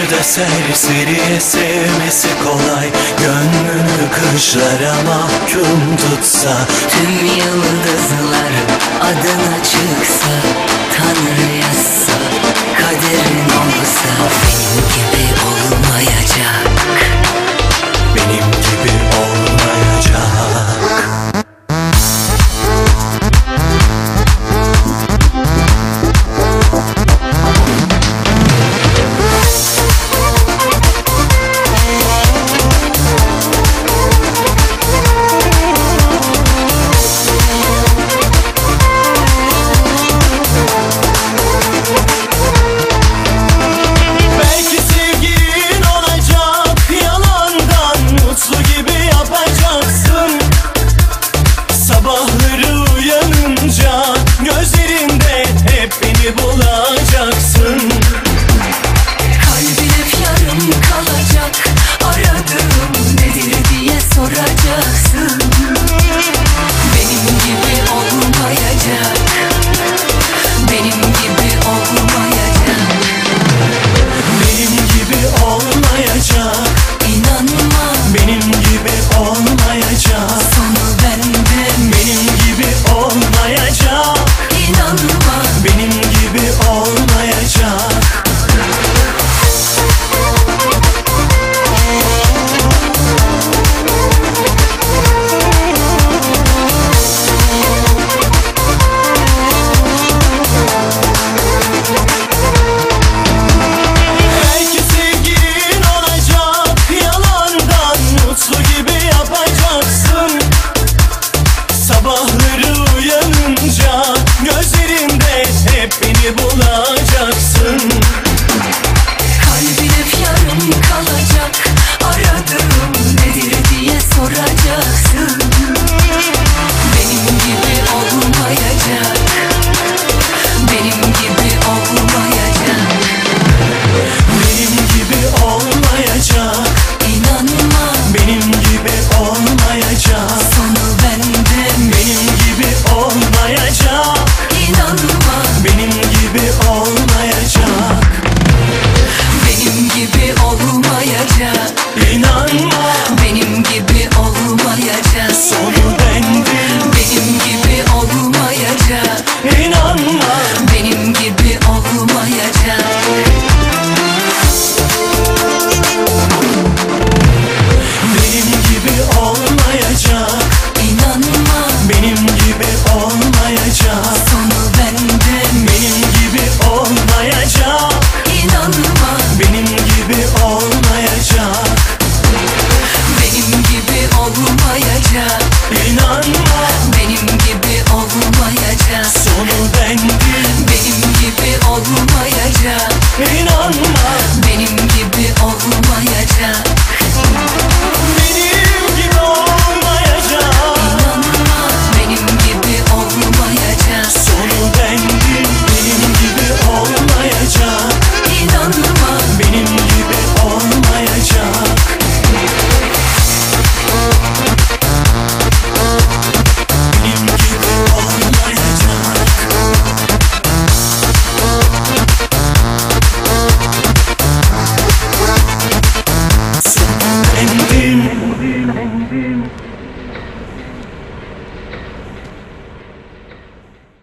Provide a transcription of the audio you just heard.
da serseriye sevmesi kolay. Gönlünü kışlara mahkum tutsa, tüm yıldızlar adına çıksa, Tanrı yazsa, kaderin olsa, benim gibi olmayacak. benim gibi olmayacak. Belki sevgilin olacak, yalandan mutlu gibi yapacaksın. Sabahları uyanınca gözlerinde hep beni bulacaksın. Kalbin hep yarım kalacak, aradığım nedir diye soracaksın. Benim gibi olmayacak, benim gibi olmayacak. Benim gibi olmayacak, İnanma, benim gibi olmayacak. sonu bende. Benim gibi olmayacak, İnanma, benim gibi olmayacak. Belki sevgilin olacak, yalandan mutlu gibi yapacaksın. Sabahları uyanınca gözlerinde hep beni bulacaksın. kalbin hep yarım kalacak, aradığım nedir diye soracaksın. Benim gibi olmayacak, benim gibi olmayacak. Benim gibi olmayacak, İnanma, benim gibi olmayacak. sonu bende. Benim gibi olmayacak, İnanma, benim gibi olmayacak. benim gibi olmayacak. İnanma, Benim gibi olmayacak. sonu bendim. Benim gibi olmayacak. İnanma,